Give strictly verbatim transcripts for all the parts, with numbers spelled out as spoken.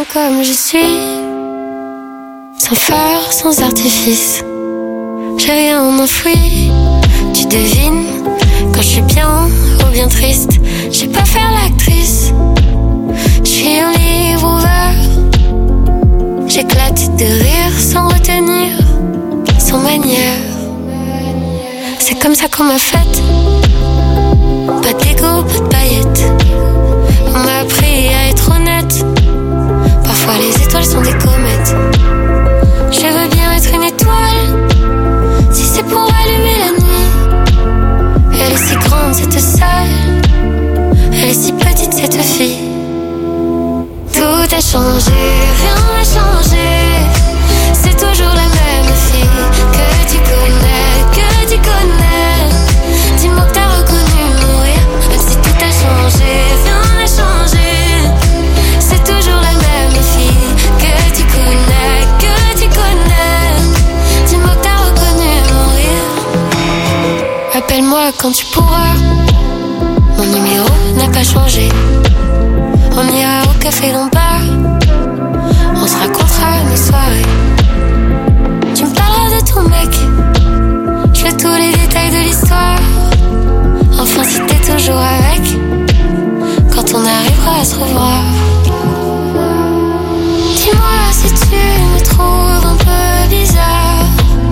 bien comme je suis, sans phare, sans artifice. J'ai rien enfoui, tu devines quand je suis bien ou bien triste. J'ai pas faire l'actrice, je suis un livre ouvert. J'éclate de rire sans retenir, sans manière. C'est comme ça qu'on m'a faite. Pas d'ego, pas de paillettes. On m'a appris à être honnête. Parfois les étoiles sont des comètes. Je veux bien être une étoile, si c'est pour allumer la nuit. Elle est si grande cette salle, elle est si petite cette fille. Tout a changé, rien n'a changé. C'est toujours la même fille que tu connais, que tu connais. Dis-moi que t'as reconnu mon rire, même si tout a changé, rien n'a changé. C'est toujours la même fille que tu connais, que tu connais. Dis-moi que t'as reconnu mon rire. Appelle-moi quand tu pourras, mon numéro n'a pas changé. On ira au café Lombard, on se racontera nos soirées. Tu me parleras de ton mec, je veux tous les détails de l'histoire. Enfin si t'es toujours avec, quand on arrivera à se revoir. Dis-moi si tu me trouves un peu bizarre,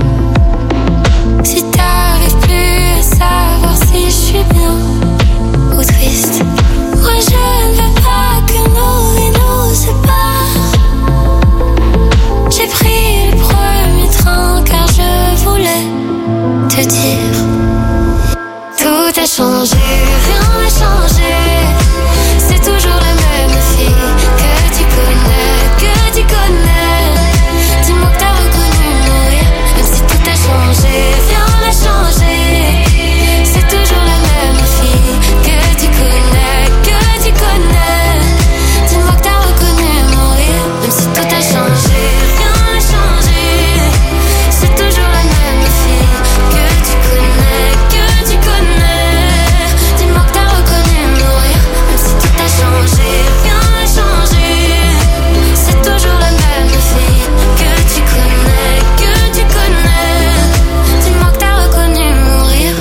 si t'arrives plus à savoir si je suis bien ou triste. Moi je ne veux pas que nos vies nous séparent. J'ai pris le premier train car je voulais te dire. Tout a changé, rien n'a changé. C'est toujours la même fille que tu connais, que tu connais. Dis-moi que t'as reconnu mon rire, même si tout a changé, rien n'a changé. C'est toujours la même fille que tu connais, que tu connais. Dis-moi que t'as reconnu mon rire, même si tout a changé, rien n'a changé. C'est toujours la même fille que tu connais, que tu connais. Dis-moi que t'as reconnu mon rire, même si tout a changé, rien n'a changé. C'est toujours la même fille que tu connais, que tu connais. Dis-moi que t'as reconnu mon rire.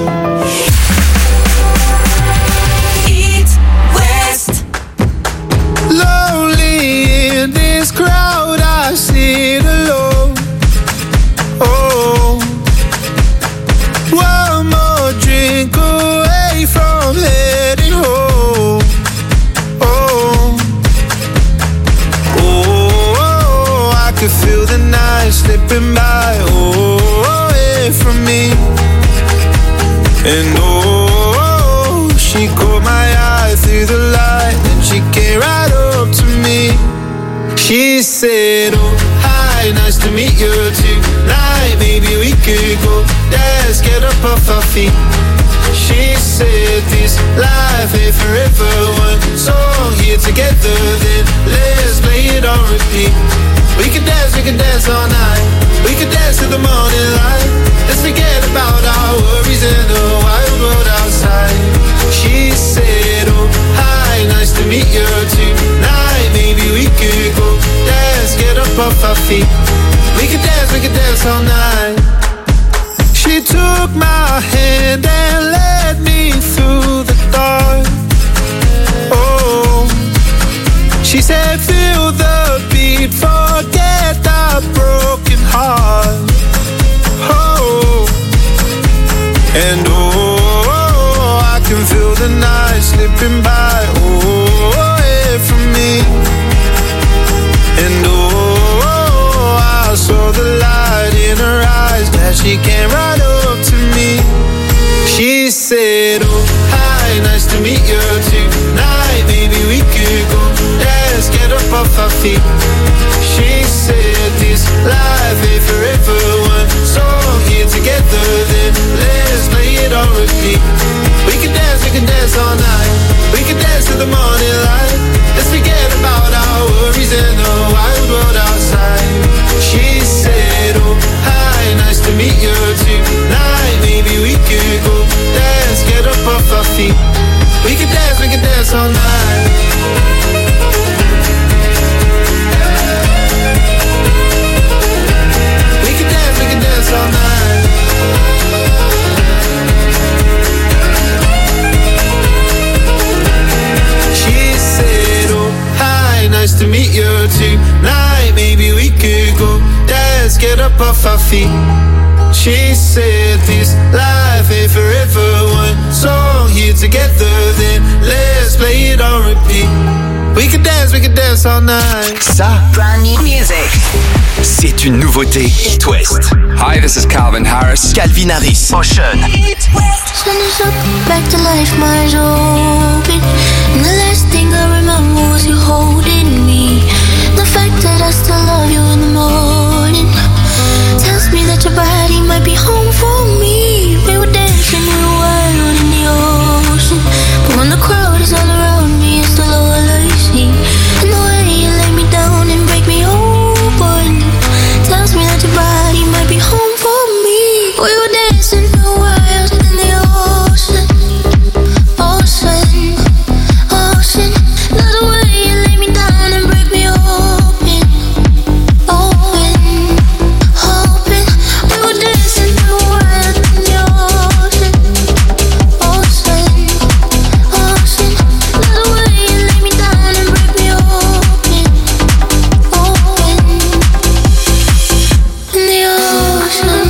East West. Lonely in this crowd, I sit alone. Oh, one more drink away from heading home. Oh, oh, I could feel the night slipping by. Oh, away from me. And oh, she caught my eye through the light, and she came right up to me. She said, oh, hi, nice to meet you tonight. Maybe we could go dance, get up off our feet. She said, this life ain't forever. One song here together, then let's play it on repeat. We can dance, we can dance all night. We can dance till the morning light. Let's forget about our worries in the wild world outside. She said, oh, hi, nice to meet you tonight. Maybe we could go dance, get up off our feet. We can dance, we can dance all night. She took my hand and led me through the dark. Oh, she said, feel the beat, forget the broken heart. Oh, and oh, I can feel the night slipping by. Oh, away from me. And oh, I saw the light in her eyes, glad she came right up to me. She said, oh, hi, nice to meet you tonight. Maybe we could go dance, get up off our feet. She said, this life ain't forever. One song here together, then let's play it on repeat. We can dance, we can dance all night. We can dance till the morning light. Let's forget about our worries in the wild world outside. She said, oh, hi, nice to meet you tonight. Maybe we could go dance, get up off our feet. We can dance, we can dance all night. nice to meet you tonight. Maybe we could go dance, get up off our feet. She said this life ain't forever. One song here together, then let's play it on repeat. We could dance, we could dance all night. Ça, brand new music. C'est une nouveauté It West. Hi, this is Calvin Harris. Calvin Harris. Ocean. It West. Sun is up, back to life, my eyes open. And the last thing I remember was you holding me. The fact that I still love you in the morning tells me that your body might be home for me. We were dancing, we were wild in the ocean. But when the crowd is all around me, it's still all I see. And the way you lay me down and break me open tells me that your body might be home for me. We were dancing, we were wild in the ocean. Ocean, ocean. Love the way you lay me down and break me open. Open, open. We were dancing, we were wild in the ocean. Ocean, ocean. Love the way you lay me down and break me open. Open, in the ocean.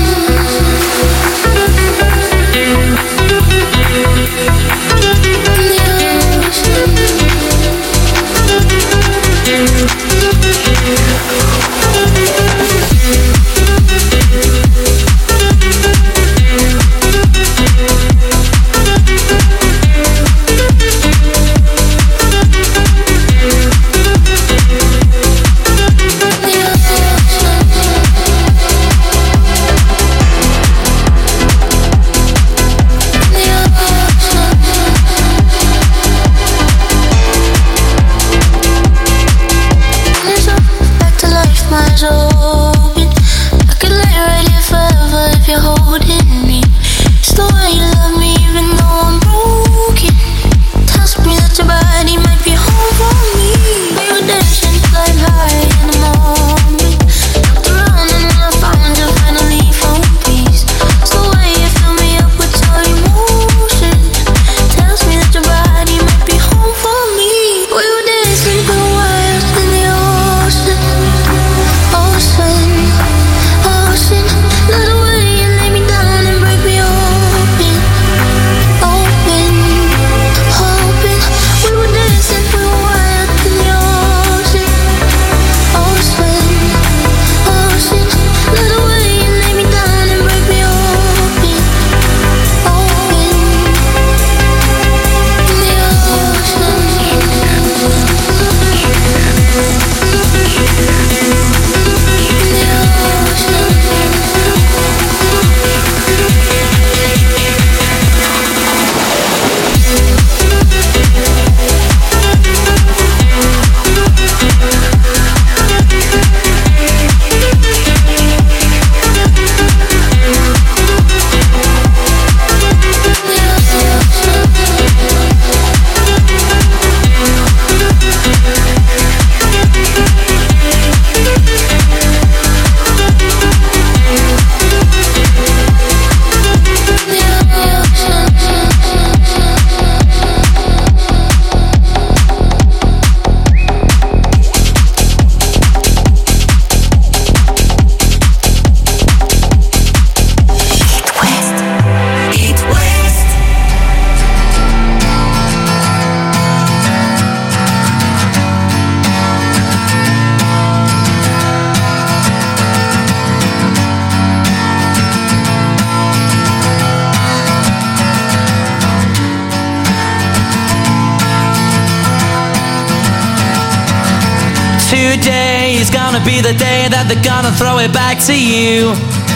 Today is gonna be the day that they're gonna throw it back to you.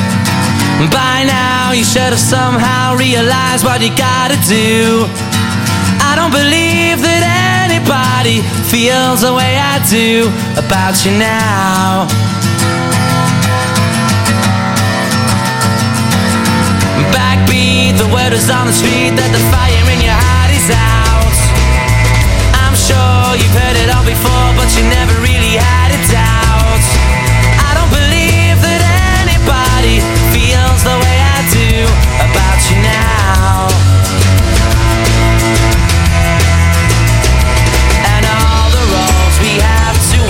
By now you should have somehow realized what you gotta do. I don't believe that anybody feels the way I do about you now. Backbeat, the word is on the street that the fire in your heart is out. I'm sure you've heard it all before, but you never really had a doubt. I don't believe that anybody feels the way I do about you now. And all the roads we have to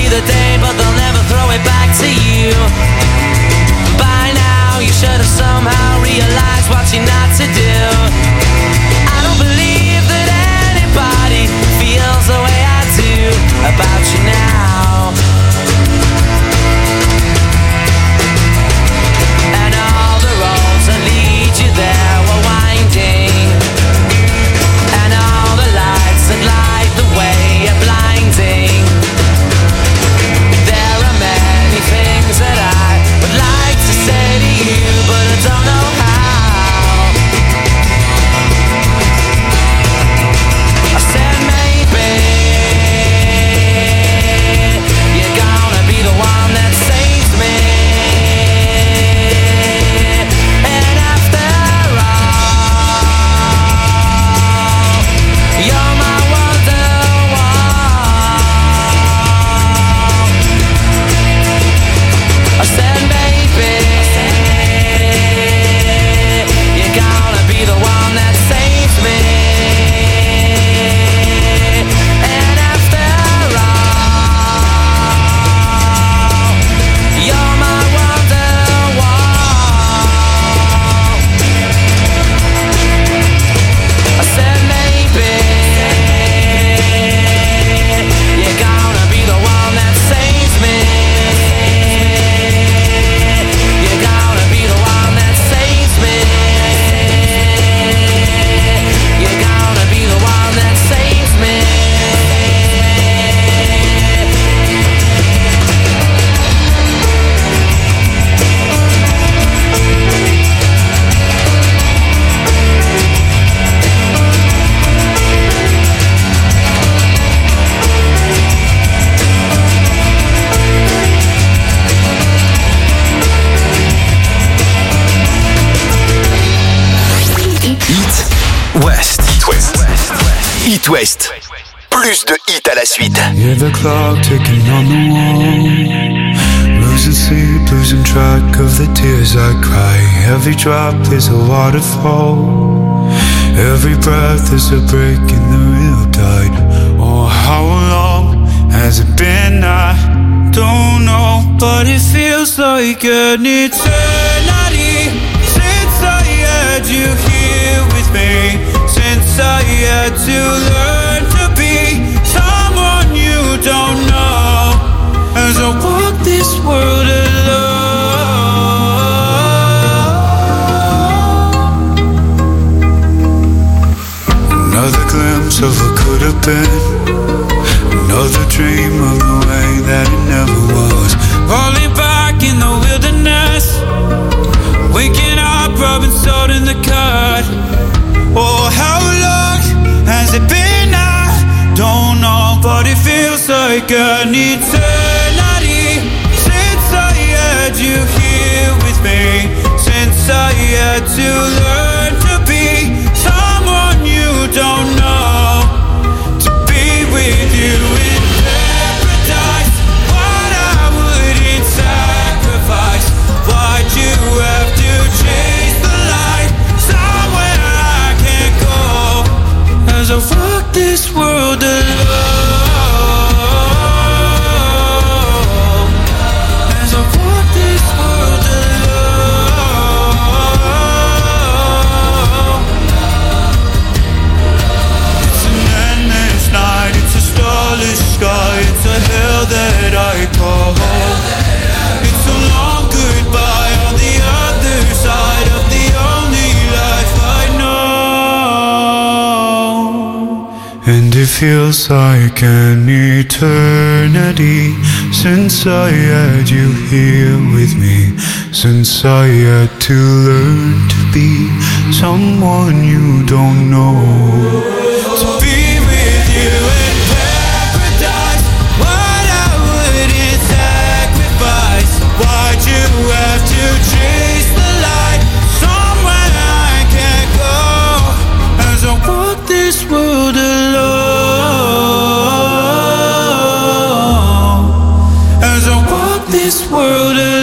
see the day, but they'll never throw it back to you. By now, you should have somehow realized what you're not to do. I don't believe that anybody feels the way I do about you now. And all the roads that lead you there were winding, and all the lights that light the way are blinding. There are many things that I would like to say to you, but I don't know how. I said maybe you're gonna be the one that saves me. And after all, you're my wonderwall. I said maybe you're gonna be the one that saves me. And after all, you're my wonderwall. I said maybe you're gonna be the one that saves me. You're gonna be the one that saves me. You're gonna be the one that saves me. West. It West. Plus de hits à la suite. Hear the clock ticking on the wall. Losing sleep, losing track of the tears I cry. Every drop is a waterfall. Every breath is a break in the real tide. Oh, how long has it been? I don't know, but it feels like an eternity since I had you here with me. Since I had to learn to be someone you don't know, as I walk this world alone. Another glimpse of what could have been, another dream of the way that it never was. Falling back in the wilderness, waking up, rubbing salt in the cut. Oh, how long has it been? I don't know, but it feels like an eternity since I had you here with me. Since I had to learn to be someone you don't know, to be with you in paradise. What I wouldn't sacrifice. Why'd you have to chase the light somewhere I can't go, as I walk this world alone, as I walk this world alone. It's an endless night, it's a starless sky, it's a hell that I call home. It's a long goodbye on the other side of the only life I know. And it feels like an eternity since I had you here with me. Since I had to learn to be someone you don't know, to be with you in paradise. What I wouldn't sacrifice. Why'd you have to chase the light somewhere I can't go, as I walk this world alone, as I walk this world alone.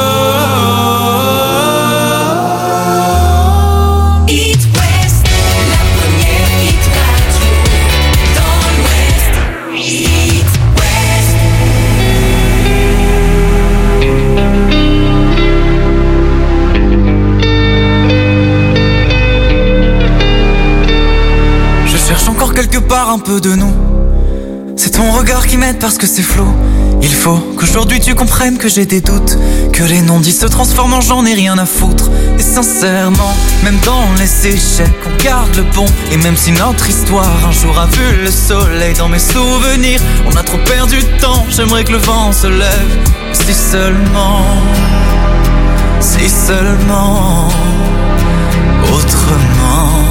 It West, la première hit radio dans l'Ouest. It West. regard qui m'aide parce que c'est flou. Il faut qu'aujourd'hui tu comprennes que j'ai des doutes, que les non-dits se transforment en j'en ai rien à foutre. Et sincèrement, même dans les échecs, on garde le bon. Et même si notre histoire un jour a vu le soleil, dans mes souvenirs, on a trop perdu de temps. J'aimerais que le vent se lève. Si seulement, si seulement, autrement,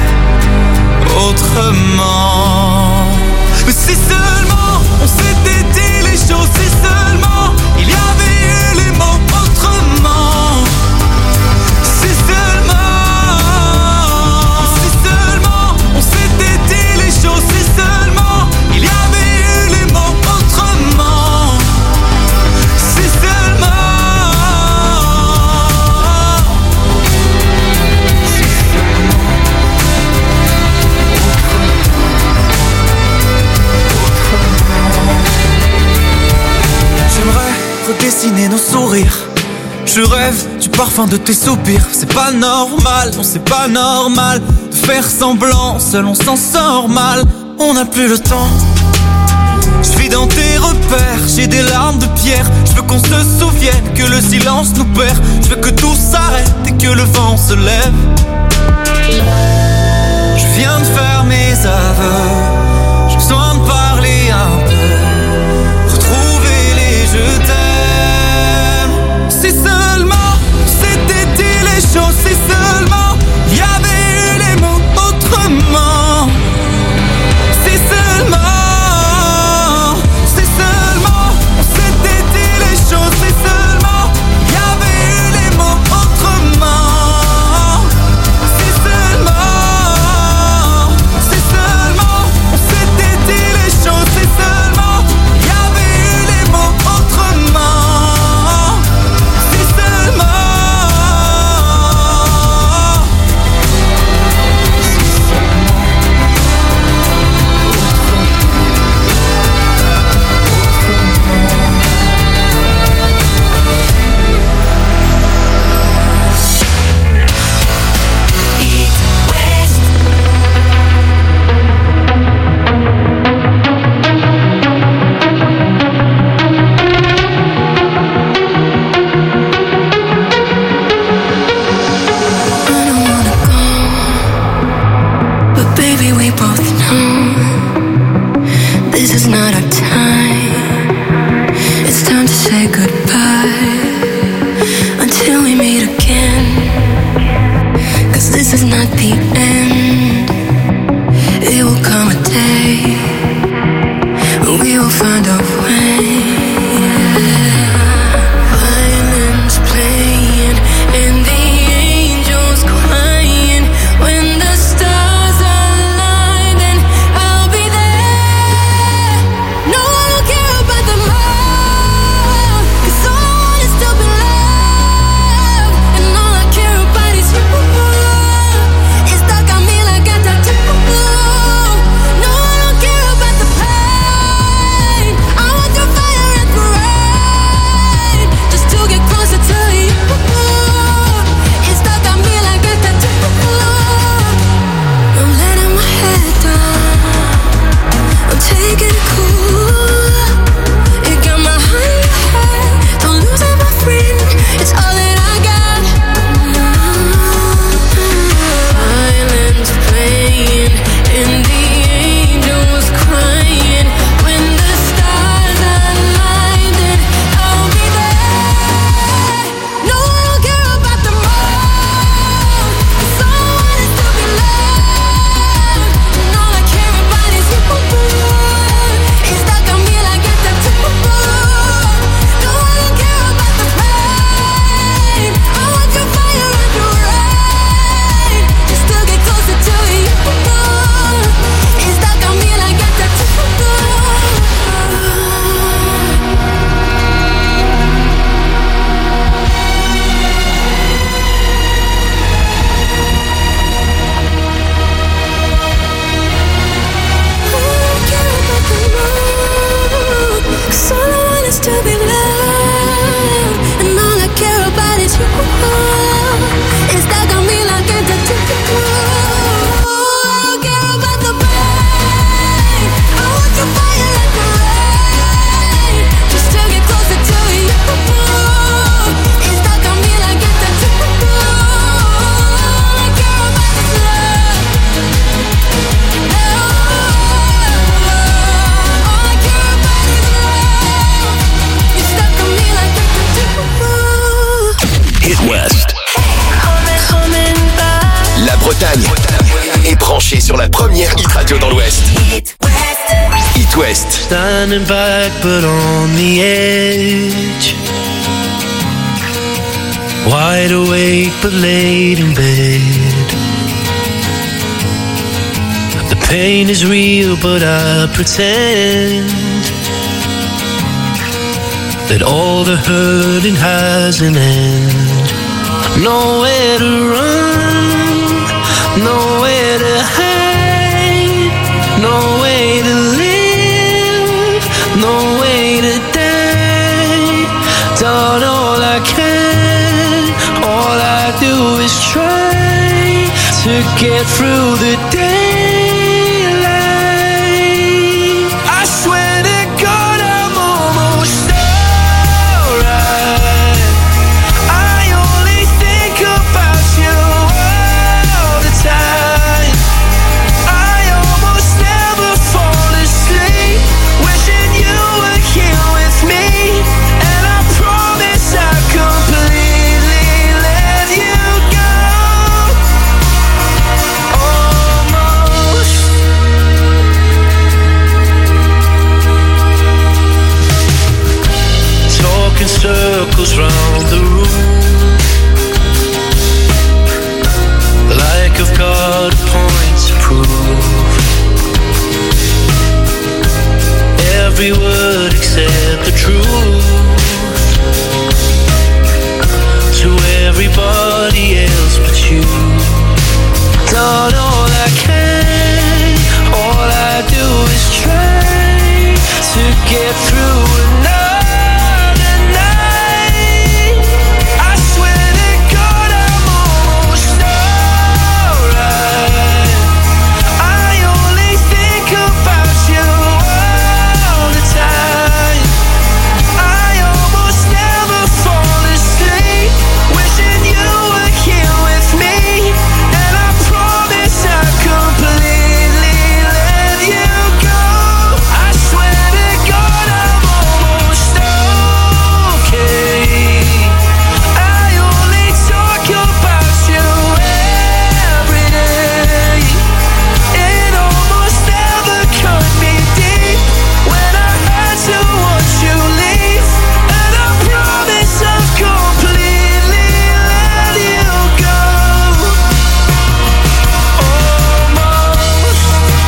autrement. Mais si seulement on s'était dit les choses, si seulement il y avait eu les mots autrement. Si seulement, si seulement on s'était dit les choses, si seulement il y avait eu les mots autrement. Si seulement, si seulement. J'aimerais redessiner nos sourires. Je rêve du parfum de tes soupirs. C'est pas normal, non c'est pas normal de faire semblant, seul on s'en sort mal. On n'a plus le temps. Je vis dans tes repères, j'ai des larmes de pierre. Je veux qu'on se souvienne que le silence nous perd. Je veux que tout s'arrête et que le vent se lève. Je viens de faire mes aveux, j'ai besoin de parler un peu, retrouver les je t'aime. Si seulement c'était dit les choses, si seulement il y avait eu les mots autrement. Si seulement, si seulement on s'était dit les choses, si seulement il y avait eu les mots autrement. Si seulement, si seulement on s'était dit les choses, si seulement il y avait eu les mots autrement. Si seulement, I don't wanna go, but baby we both know this is not our time. It's time to say goodbye until we meet again. 'Cause this is not the end. It will come a day when we will find a way. Violins playing and the angels crying. When the stars align, then I'll be there. No, I don't care about the more, 'cause all I want is to be loved. And all I care about is you. It's stuck on me like a tattoo. No, I don't care about the pain. I want the fire and parade, just to get closer to you. It's stuck on me like a tattoo. I'm letting my head down, I'm taking it cool. You got my heart in your head, don't lose it, my friend. It's all that I got. Violins playing and the angels crying. When the stars align, then I'll be there. No, I don't care about the more, 'cause all I want is to be loved. And all I care about is you. branché sur la première hit radio dans l'Ouest. It West. Standing back but on the edge, wide awake but laid in bed. The pain is real but I pretend that all the hurting has an end. Nowhere to run, nowhere to hide, no way to live, no way to die. Done all I can, all I do is try to get through the daylight. I swear to God I'm almost alright. I only think about you all the time. I almost never fall asleep, wishing you were here with me. And I promise I'll completely let you go. Almost. Talking circles round the room, like I've got a point to prove. Every word except the truth to everybody else but you. Done all I can, all I do is try to get through another night. I swear to God I'm almost alright. I only think about you all the time. I almost never fall asleep, wishing you were here with me. And I promise I'll completely let you go. I swear to God I'm almost okay. I only talk about you every day. It almost never cut me deep when I had to watch you leave. And I promise I've completely let you go. Almost.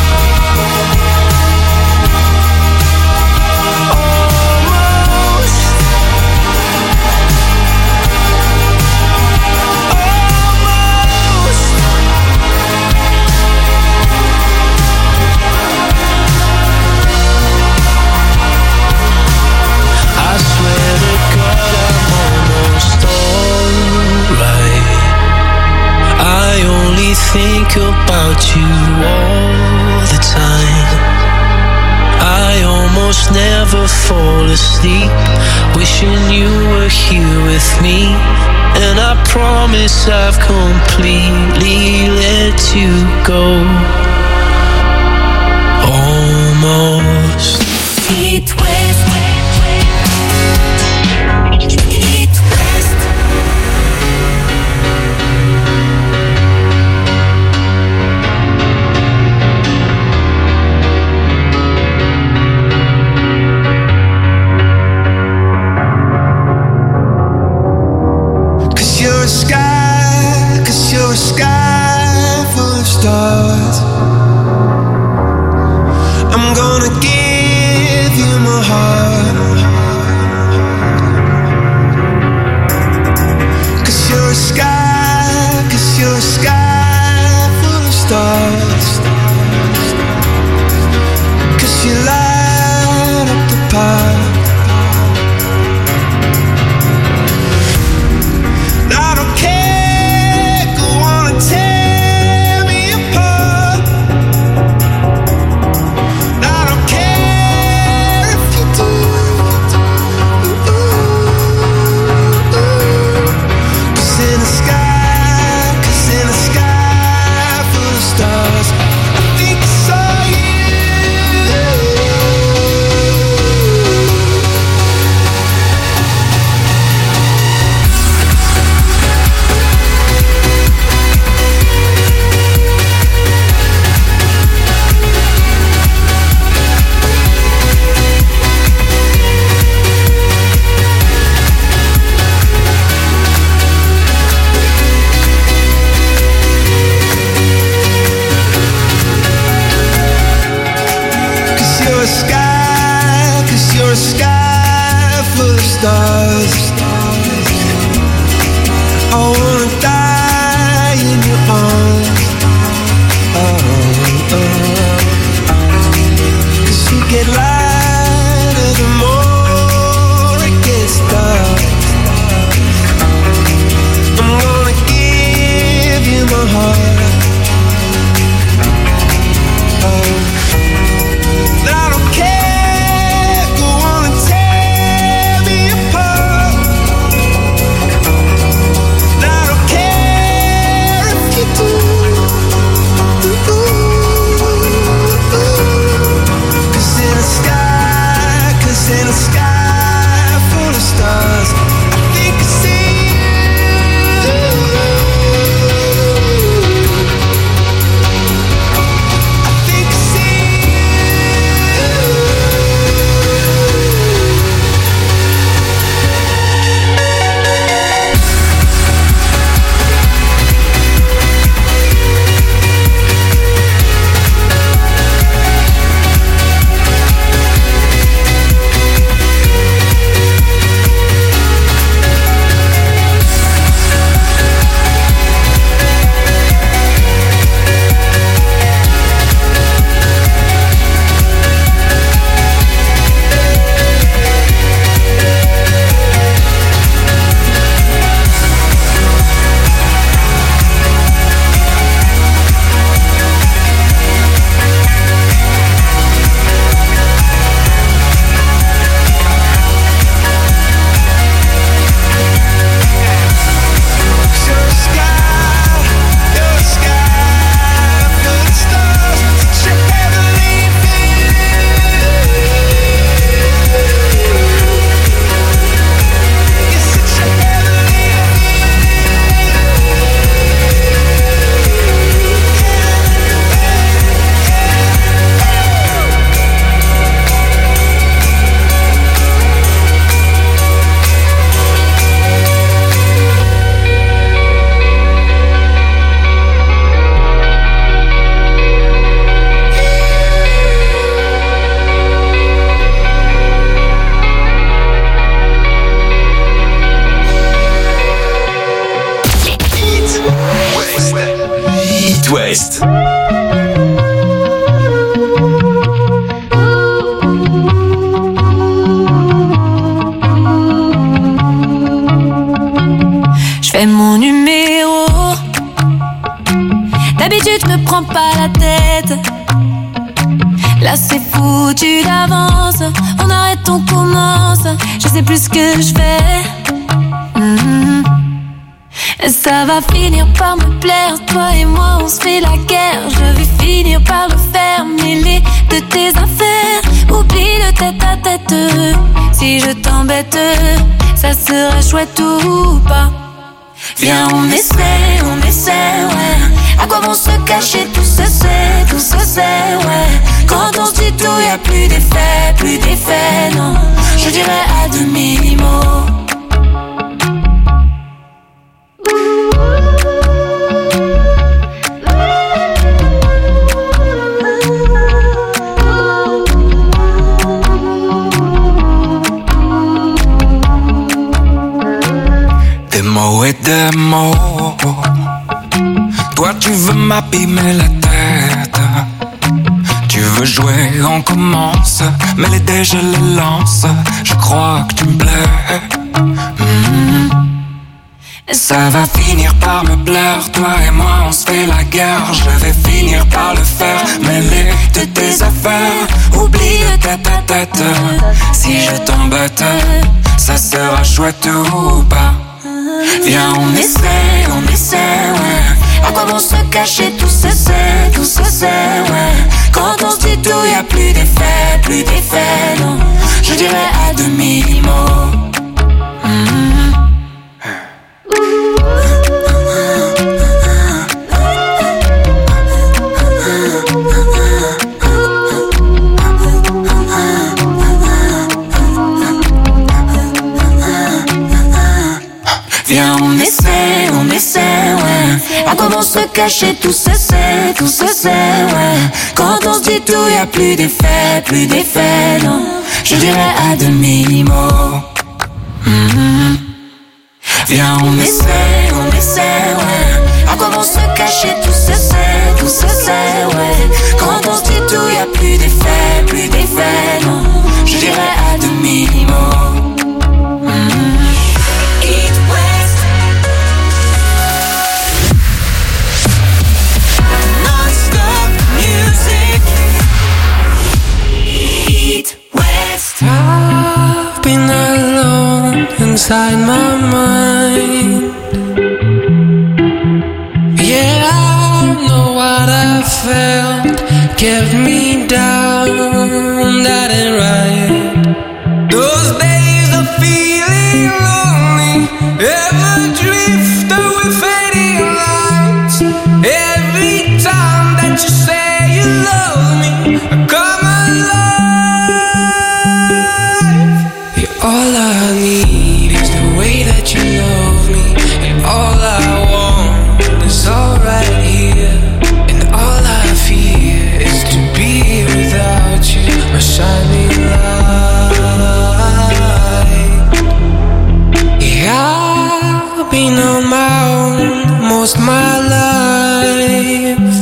Almost. Almost. I swear to God I'm almost alright. I only think about you all the time. I almost never fall asleep, wishing you were here with me. And I promise I've completely let you go. Almost. It West. It West. Cause you're a sky, cause you're a sky full of stars. I'm gonna a sky full of stars. I wanna die in your arms. Oh, oh. 'Cause you get lighter the more it gets dark. I'm gonna give you my heart. Oh, but I don't care. Go on and tear me apart. And I don't care if you do. Ooh, ooh, ooh. 'Cause in a sky, 'cause in a sky full of stars, I think I see you. I think I see West. Je fais mon numéro. D'habitude, je me prends pas la tête. Là, c'est foutu d'avance. On arrête, on commence. Je sais plus ce que je fais. Mm-hmm. Ça va finir par me plaire. Toi et moi, on se fait la guerre. Je vais finir par le faire. Mêler de tes affaires. Oublie le tête à tête. Si je t'embête, ça sera chouette ou pas. Viens, on essaie, on essaie, ouais. À quoi vont se cacher, tout se sait, tout se sait, ouais. Quand on se dit tout, y'a plus d'effet, plus d'effet, non. Je dirais à demi-mot. Des mots et des mots. Toi tu veux m'abîmer la tête. Tu veux jouer, on commence. Mais les dés je les lance. Je crois que tu me plais. Mmh. Ça va finir par me plaire. Toi et moi on se fait la guerre. Je vais finir par le faire. Mêler de tes affaires. Oublie le tête à tête. Si je t'embête, ça sera chouette ou pas. Viens, on essaie, on essaie, ouais. À quoi vont se cacher, tout se sait, tout se sait, ouais. Quand on se dit tout, y'a plus d'effet, plus d'effet, non. Je dirais à demi-mot. Mm-hmm. Viens, on essaie, on essaie, ouais. À quoi vont se cacher, tout se sait, tout se sait, ouais. Quand on se dit tout, y'a plus d'effet, plus d'effet, non. je dirais à demi-mot. Mm-hmm. Viens, on essaie, on essaie, ouais. À quoi vont se cacher tout ce c'est, tout ce c'est, ouais. Quand on se dit tout, y'a plus d'effet, plus d'effet, non. Je dirais à demi-mot. Mm-hmm. Eat West. Non-stop music. Eat West. I've been alone inside my mind. Yeah, I know what I felt kept me down, that ain't right. Those days of feeling lonely, ever drift away fading lights. Every time that you say you love me, I come alive. Yeah, all I need is the way that you love me, and all I want is all right here. And all I fear is to be without you, my shining light. Yeah, I've been on my own most my life.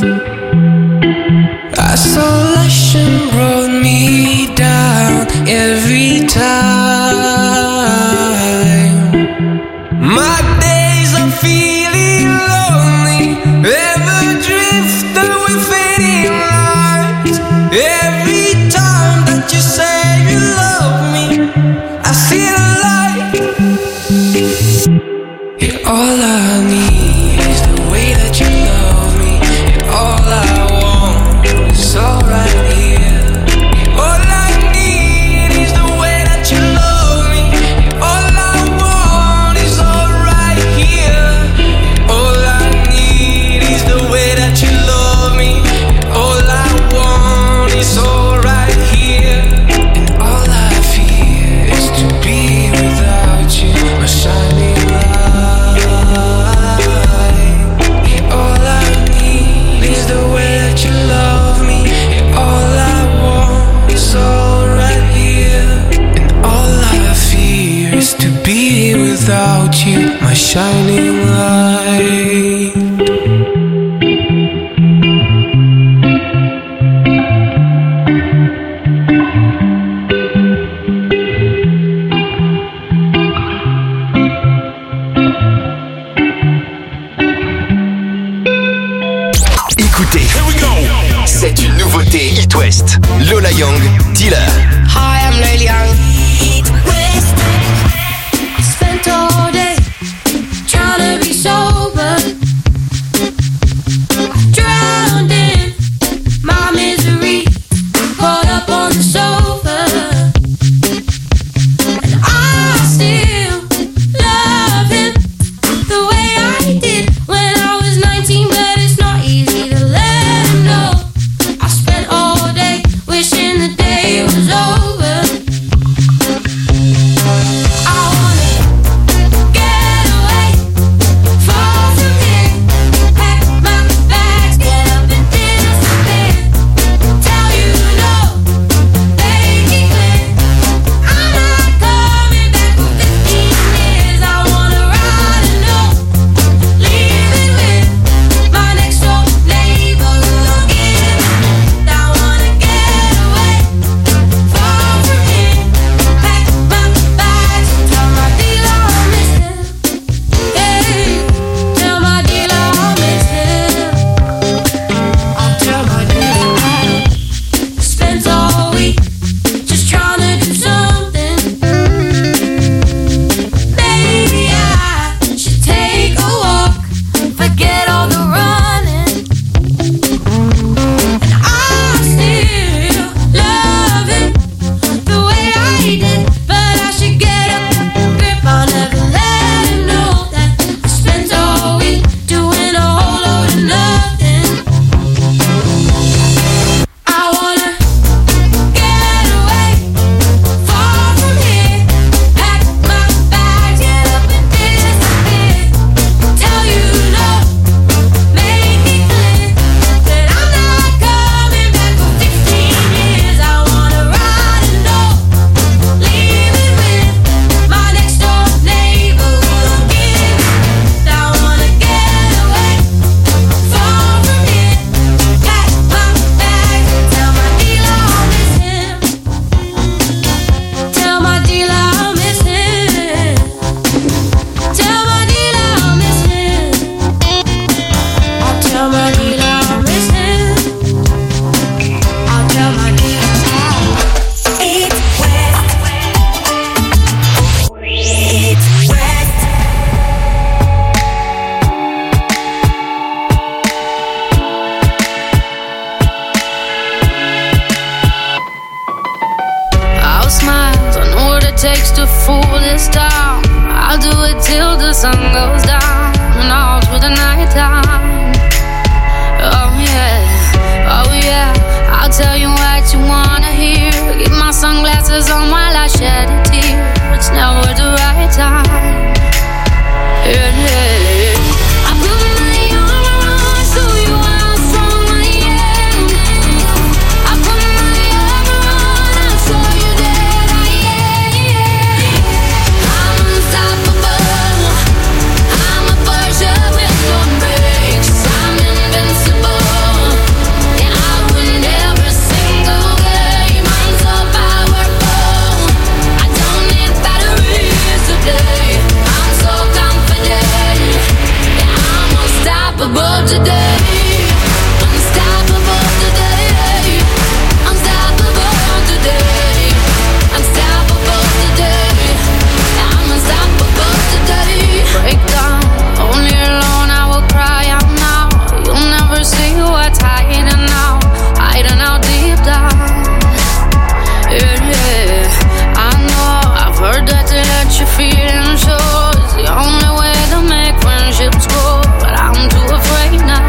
Isolation brought me down every time. My days of feeling lonely, ever drift away fading lights. Every time that you say you love me, I see the light. Yeah, all I need is the way that you love me, and all I want is all right here. All I need is the way that you love me, and all I want is all right here. All I need is the way that you love me, and all I want is all right here. And all I fear is to be without you, my shining light. And all I need is the way that you love me, and all I want is all right here. And all I fear is to be without you, my shining light. Écoutez, c'est une nouveauté It West. Lola Young, Dealer. Hi, I'm Lola Young. Eat West. Spent all day trying to be sober. takes to fool this town. I'll do it till the sun goes down and all through the night time. Oh yeah, oh yeah, I'll tell you what you wanna hear. Keep my sunglasses on while I shed a tear. It's never the right time. Yeah, yeah. I put my arm around, show you how strong I am. I put my arm around, I'll show you that I am. I'm unstoppable. I'm a Porsche with no brakes. I'm invincible. Yeah, I win every single game. I'm so powerful. I don't need batteries today. I'm so confident. Yeah, I'm unstoppable today. Unstoppable today. Unstoppable today. Unstoppable today. Yeah, I'm unstoppable today. Break down, only alone I will cry out now. You'll never see what's hiding now, hiding out deep down. Yeah, yeah, I know, I've heard that to let your feelings show is the only way to make friendships grow, but I'm too afraid now.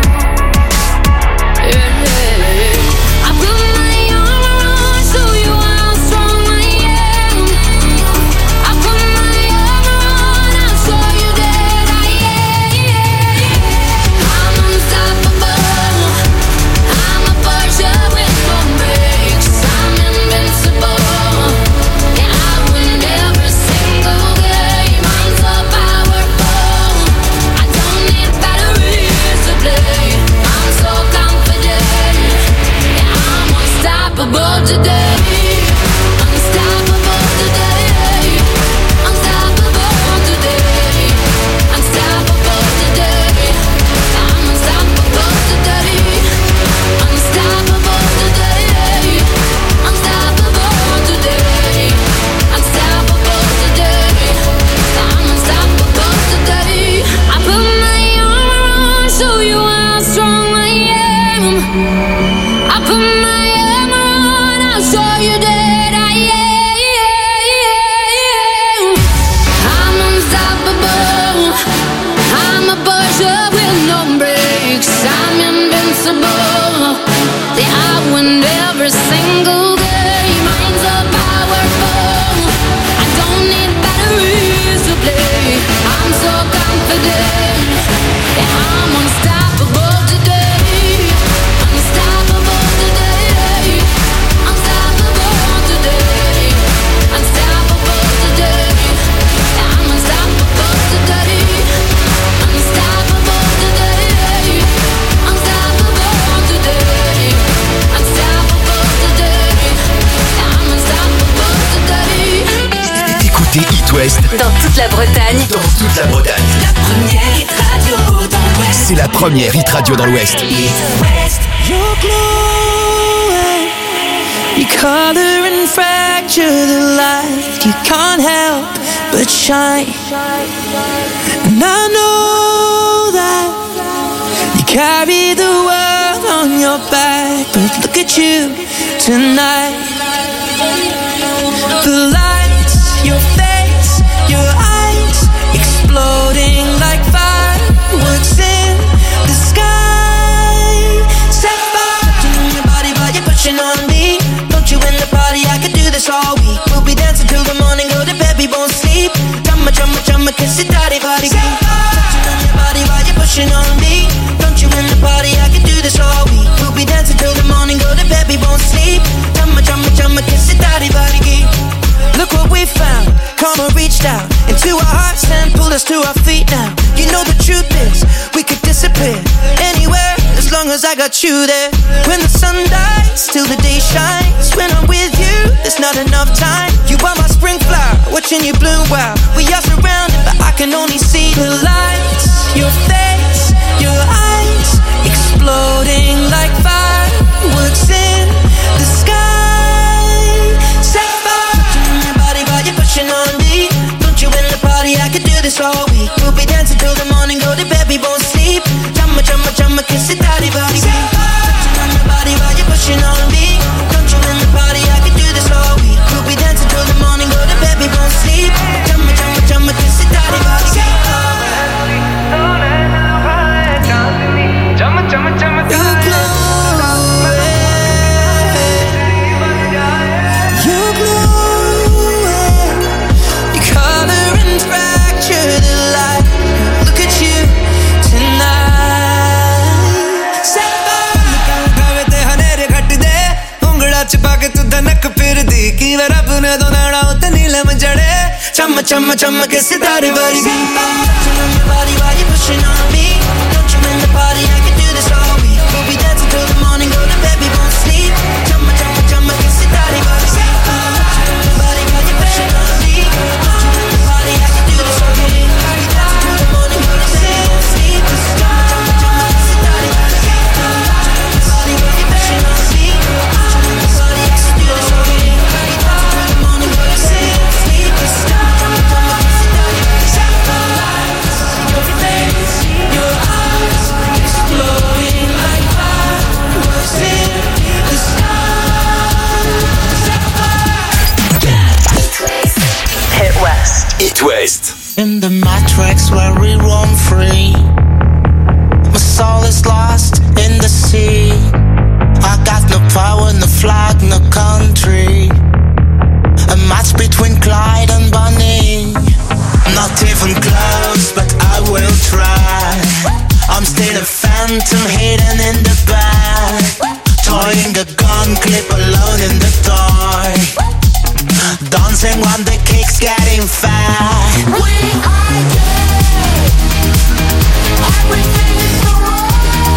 Yeah, yeah, I put my arm around, show you how strong I am. I put my arm around, I'll show you that I am. I'm unstoppable. I'm a Porsche with no brakes. I'm invincible. Yeah, I win every single game. I'm so powerful. I don't need batteries to play. I'm so confident. Yeah, I'm unstoppable today. Unstoppable today. Unstoppable today. Unstoppable today. I'm unstoppable today. Unstoppable today. Unstoppable today. Unstoppable today. I'm unstoppable today. I put my arm around, show you how strong I am. I put my arm around, I'll show you that I am. I'm unstoppable. I'm a Porsche with no brakes. I'm invincible. Yeah, I win every single game. I'm so powerful. I don't need batteries to play. I'm so confident. Yeah, I'm unstoppable today. Unstoppable today. Unstoppable today. Unstoppable today. Yeah, I'm unstoppable today. Unstoppable today. Unstoppable today. Unstoppable today. Yeah, I'm unstoppable today. Écoutez It West Dans toute la Bretagne. dans toute la Bretagne. La première hit radio dans l'Ouest. C'est la première hit radio dans l'Ouest. Your glow, you color and fracture the light. You can't help but shine. And I know that you carry the world on your back. But look at you tonight. The lights, your face, your eyes, exploding like fireworks in the sky. Set fire to your body while you're pushing on me. Don't you in the party? I could do this all week. We'll be dancing till the morning, go to bed, we won't sleep. Drumma, drumma, drumma, kiss it, daddy, body, touching on your body while you're pushing on me. Don't you in the party? I could do this all week. We'll be dancing till the morning, go to bed, we won't sleep. Drumma, drumma, drumma, kiss it, daddy, body, look what we found. Karma reached out into our hearts and pulled us to our feet now. You know the truth is, we could disappear anywhere as long as I got you there. When the sun dies, till the day shines. When I'm with you, there's not enough time. You are my spring flower, watching you bloom wild. We are surrounded, but I can only see the lights. Your face, your eyes, exploding like fireworks in the sky. On me, don't you in the party? I could do this all week. We'll be dancing till the morning, go to bed, we won't sleep. Drumma, drumma, drumma, kiss it, daddy, body, touching on your body while you're pushing on me. Don't you in the party? I could do this all week. We'll be dancing till the morning, go to bed, we won't मंजड़े चम चम चम के सितारे वर्गी Touching on your body while you're pushing on me Don't you in the party, I can do this all week We'll be dancing till the morning, go to bed, we won't sleep Chum chum chum के सितारे वर्गी Touching on your body while you're pushing on me Don't you in the party, I can do this all week We'll be dancing till the morning, go to bed, we won't sleep Chum chum के सितारे वर्गी Touching on your body while you're pushing on me Don't you in the party, I can do this all week It West. In the matrix where we roam free, my soul is lost in the sea. I got no power, no flag, no country. A match between Clyde and Bonnie. Not even close, but I will try. I'm still a phantom hidden in the back, toying a gun clip alone in the dark. Dancing when the kick's getting fat. We are dead. Everything is so wrong.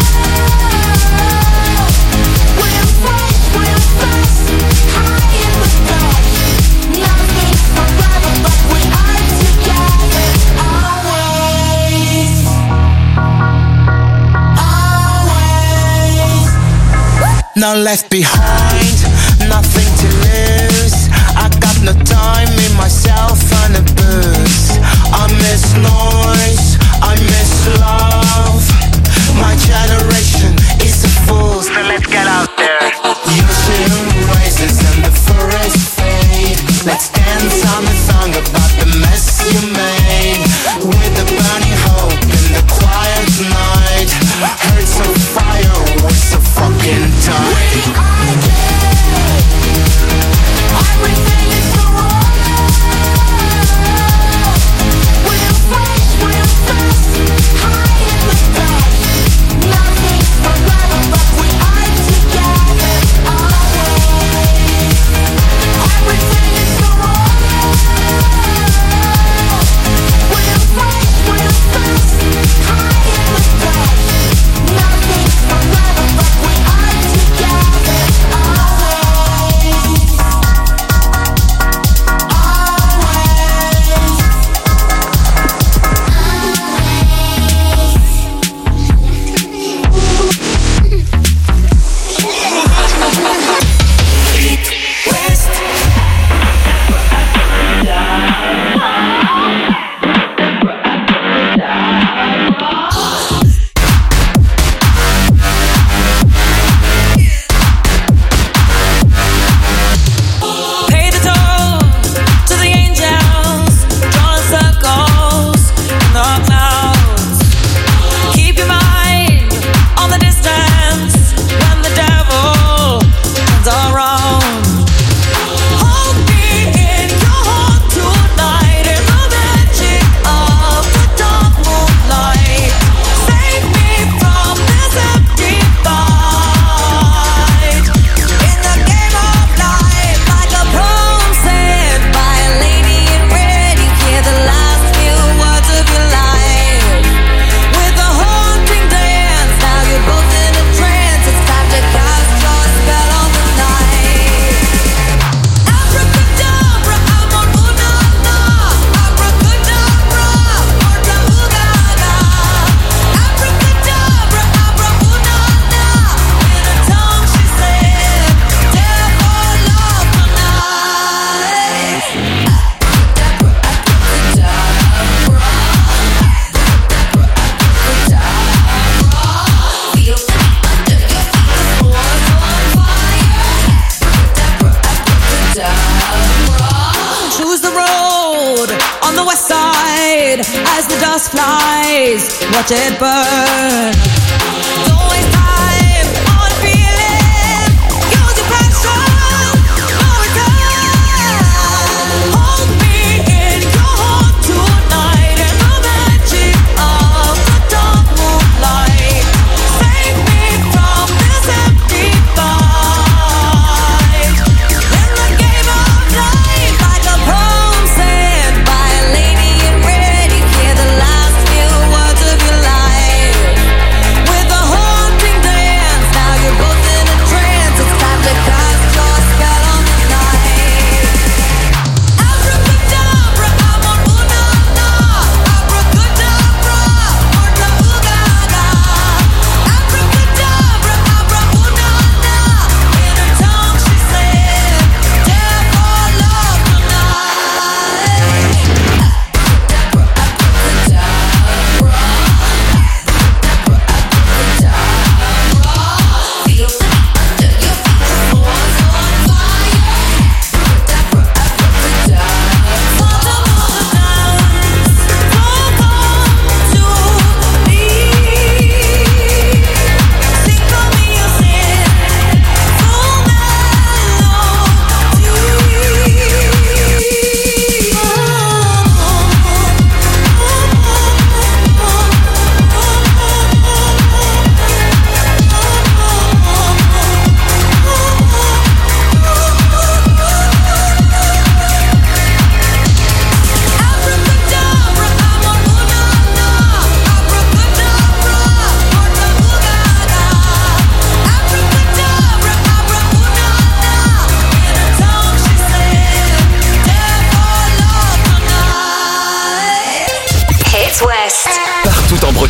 We're fresh, we're fast, high in the sky. Nothing's forever, but we are together always. Always. Now left behind, nothing to lose. I got no time in myself and a booze. I miss noise, I miss love. My generation is a fool, so let's get out there. Ocean rises and the forest fade. Let's dance on the song about the mess you made. With the burning hope in the quiet night. Hearts of fire, we're so fucking tight. We are dead. Everything is so wrong. We're fresh, we're fast, high in the sky. Nothing's forever, but we are together always. Everything is so wrong. We're fresh, we're fast, high in the sky. Nothing's forever, but we are together always. Pay the toll to the angels, drawing circles in the clouds. Keep your mind on the distance when the devil turns around. Hold me in your heart tonight in the magic of the dark moonlight. Save me from this empty fight. In the game of life, like a poem said by a lady in red, you hear the last few words of your life. With a haunting dance, now you're both in a trance. It's time to cast your spell on the night. Abracadabra, amor-una-na. Abracadabra, morta-ooga-ga. Abracadabra, abra-una-na. In her tongue she said, devil love tonight. Feel it under your feet, the floor's on fire. Choose the road on the west side as the dust flies. Watch it burn. Don't waste time on feeling. Use your passion for return. Hold me in your heart tonight in the magic of the dark moonlight. Save me from this empty fight. In the game of life, like a poem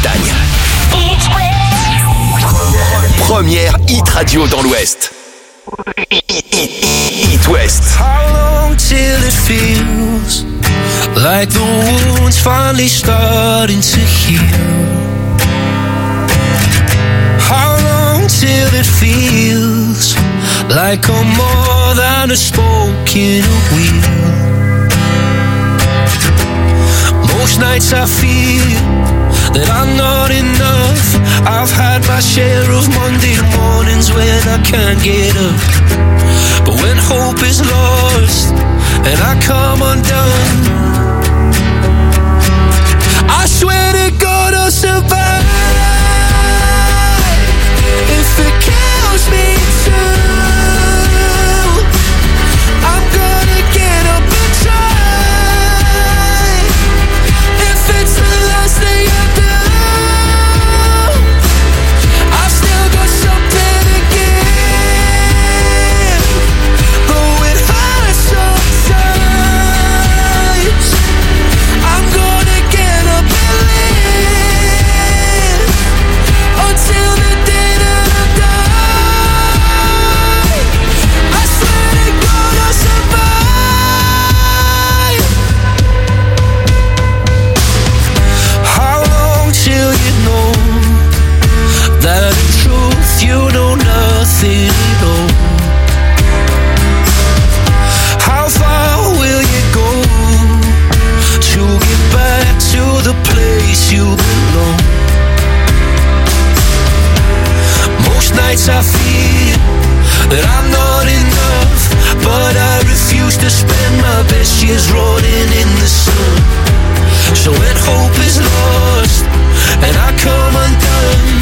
Bretagne. Première hit radio dans l'Ouest. Hit West. How long till it feels like the wound's finally starting to heal? How long till it feels like I'm more than a spoke in a wheel? Most nights I feel that I'm not enough. I've had my share of Monday mornings when I can't get up. But when hope is lost and I come undone, I swear to God I'll survive. If it kills me too, I'm gonna get up and try. If it's the last thing I do, I've still got something to give. Though it hurts sometimes, I'm gonna get up and live until the day that I die. I swear to God I'll survive. How long till you know that in truth you know nothing at all? How far will you go to get back to the place you belong? Most nights I feel that I'm not enough, but I refuse to spend my best years rotting in the sun. So when hope is lost and I come undone,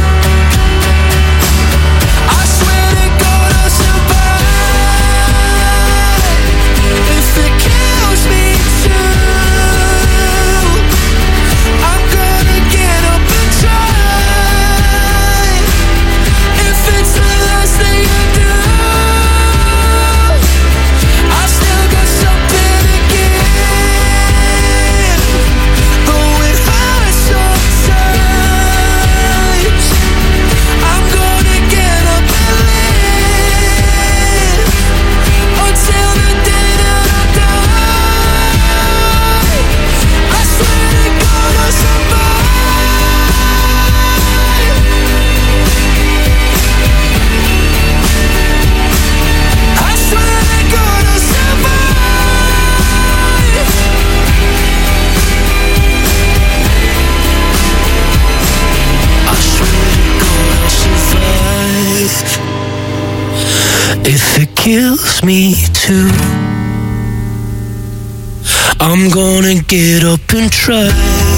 I swear to God I'll survive. If it kills me too, I'm gonna get up and try. If it's the last thing I do, I've still got something to give. Though it hurts sometimes, I'm gonna get up and live until the day that I die. I swear to God I'll survive. I swear to God I'll survive. I swear to God I'll survive. If it kills me too, I'm gonna get up and try.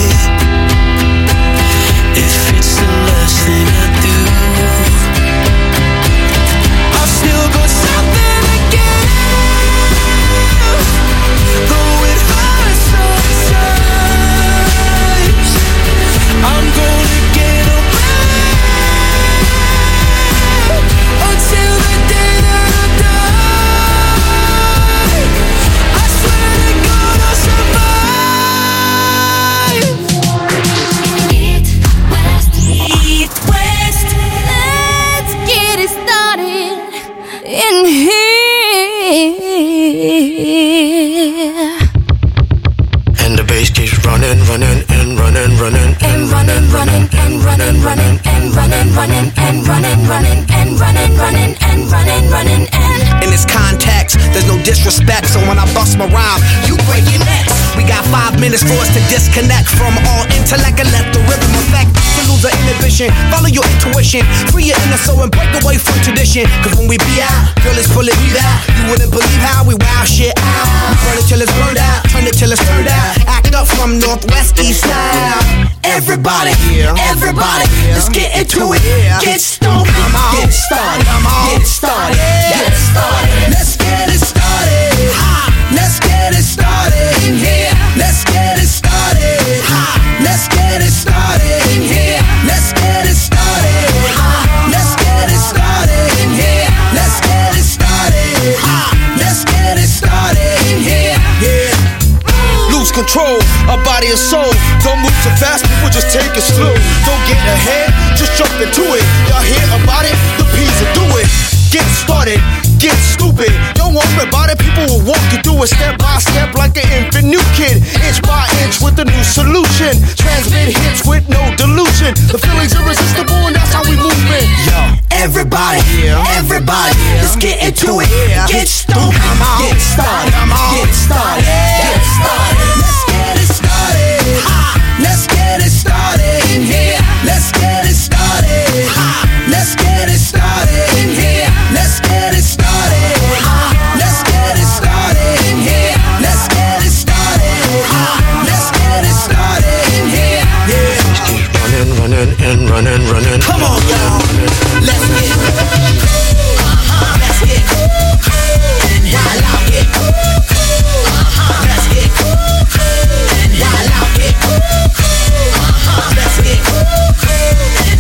If it's the last thing I do, I've still got something to give. Though it hurts sometimes, I'm gonna get up and live until the day that I die. I swear to God I'll survive. Eat West, Eat West. Let's get it started in here. And the bass keeps running, running, and running, running, and running, running, and running, running, and running, running, and running, running, and running, running, and running, running, and. In this context, there's no disrespect, so when I bust my rhyme, you break your necks. We got five minutes for us to disconnect from all intellect and let the rhythm affect. To lose the inhibition, follow your intuition, free your inner soul and break away from tradition. Cause when we be out, girl, it's pulling me out. You wouldn't believe how we wow shit out. We burn it till it's burned out, turn it till it's turned out. Act up from Northwest East Side. Everybody, everybody, let's get into it. Get stoned, get started, get started, get started. Let's get it started. Let's get it started in here. Let's get it started. Let's get it started in here. Let's get it started. Let's get it started in here. Let's get it started. Let's get it started in here. Yeah. Loose control our body and soul. Don't move too fast, people just take it slow. Don't get ahead, just jump into it. Y'all hear about it? The P's will do it. Get started, get stupid. Don't worry about it, people will walk you through it step by step like an infant new kid. Inch by inch with a new solution. Transmit hits with no delusion. The feeling's irresistible and that's how we move it. Yo, everybody, everybody, let's get into it. Get stupid, get started, get started, get started. Let's get it started. Let's get it started in here. Let's get it started. Let's get it started in here. Let's get it started. Let's get it started in here. Let's get it started. Let's get it started in here. Yeah. Just keep running, running, and running, running. Come on, y'all. Let's get it. Let's get it. And while I get it. Let's get it. And while I get it. Let's get it. And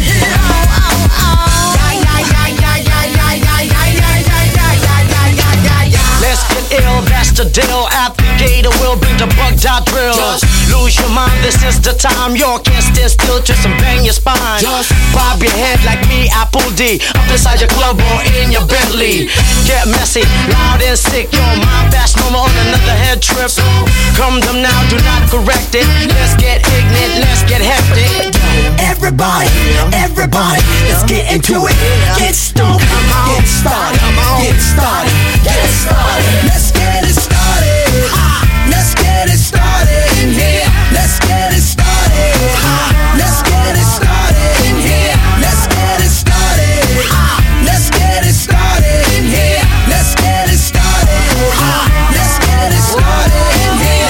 let's get ill, that's the deal. At the gate, we'll bring the bugged out drill. Just lose your mind, this is the time. You can't stand still, twist and bang your spine. Just bob your head like me, Apple D. Up inside your club or in your Bentley. Get messy, loud and sick. Your mind fast, no more on another head trip. So come them now, do not correct it. Let's get ignorant, let's get hectic. Everybody, everybody, let's get into it. Get stoked, get started, get started, get started. Let's get it started. Let's get it started in here. Let's get it started. Let's get it started in here. Let's get it started. Let's get it started in here. Let's get it started. Let's get it started in here.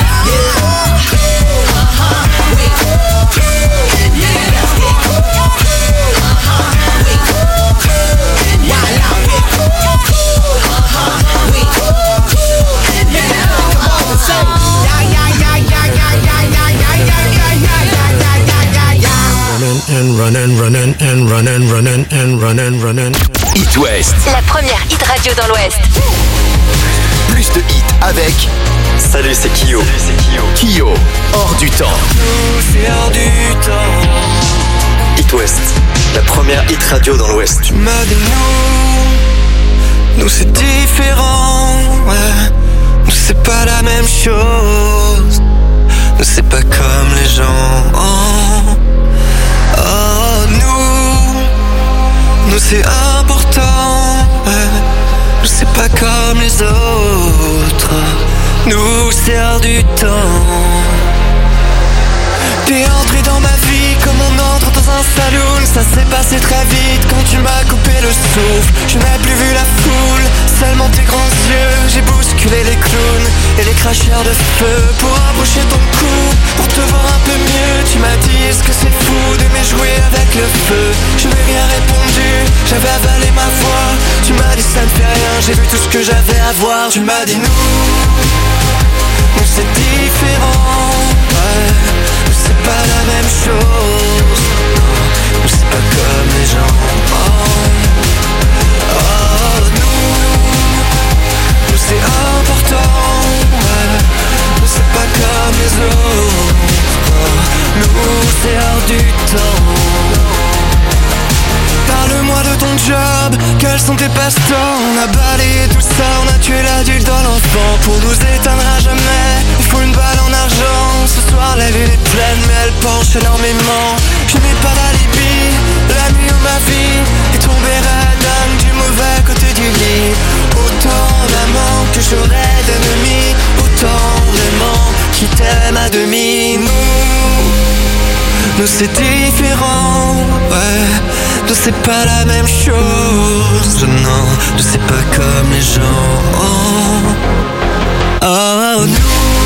And running, running, and running, running, and running, running. It West. La première hit radio dans l'Ouest. Plus de hits avec. Salut, c'est Kyo. Salut, c'est Kyo. Kyo, hors du temps. C'est hors du temps. It West, la première hit radio dans l'Ouest. Tu m'as dit nous, nous c'est différent. Ouais. Nous c'est pas la même chose. Nous c'est pas comme les gens. Oh. Oh, nous, nous c'est important, ouais. Nous c'est pas comme les autres. Nous c'est hors du temps. T'es entré dans ma vie comme on entre dans un saloon. Ça s'est passé très vite quand tu m'as coupé le souffle. Je n'ai plus vu la foule, seulement tes grands yeux. J'ai bousculé les clowns et les cracheurs de feu pour embaucher ton cou, pour te voir un peu mieux. Tu m'as dit est-ce que c'est fou d'aimer jouer avec le feu. Je n'ai rien répondu, j'avais avalé ma voix. Tu m'as dit ça ne fait rien, j'ai vu tout ce que j'avais à voir. Tu m'as dit nous, nous c'est différent, ouais. C'est pas la même chose. Nous c'est pas comme les gens. Oh, oh nous, nous c'est important. Ouais. Nous c'est pas comme les autres. Nous c'est hors du temps. Parle-moi de ton job, quels sont tes passe-temps? On a balayé tout ça, on a tué l'adulte dans l'enfant. Pour nous éteindre à jamais, il faut une balle en argent. Ce soir la lune est pleine mais elle penche énormément. Je n'ai pas d'alibi, la nuit où ma vie est tombée radin du mauvais côté du lit. Autant d'amants que j'aurais d'ennemis, autant d'aimants qui t'aiment à demi. Nous, nous c'est différent, ouais. Nous c'est pas la même chose, non. Nous c'est pas comme les gens. Oh, oh nous.